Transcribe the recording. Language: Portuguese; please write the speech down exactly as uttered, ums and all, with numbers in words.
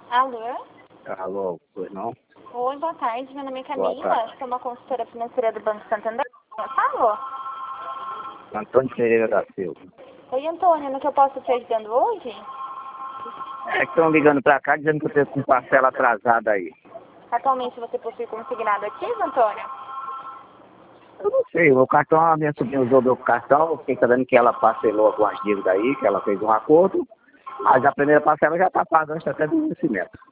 Alô? Alô, pois não? Oi, boa tarde. Meu nome é Boa Camila, tarde. sou uma consultora financeira do Banco Santander. Alô? Antônio Pereira da Silva. Oi, Antônio, no que eu posso te ajudando hoje? É que estão ligando pra cá dizendo que eu tenho com parcela atrasada aí. Atualmente você possui consignado ativo, Antônio? Eu não sei, o cartão, a minha sobrinha usou meu cartão, fiquei sabendo que ela parcelou algumas dívidas aí, que ela fez um acordo, mas a primeira parcela já está pagando, está até do vencimento.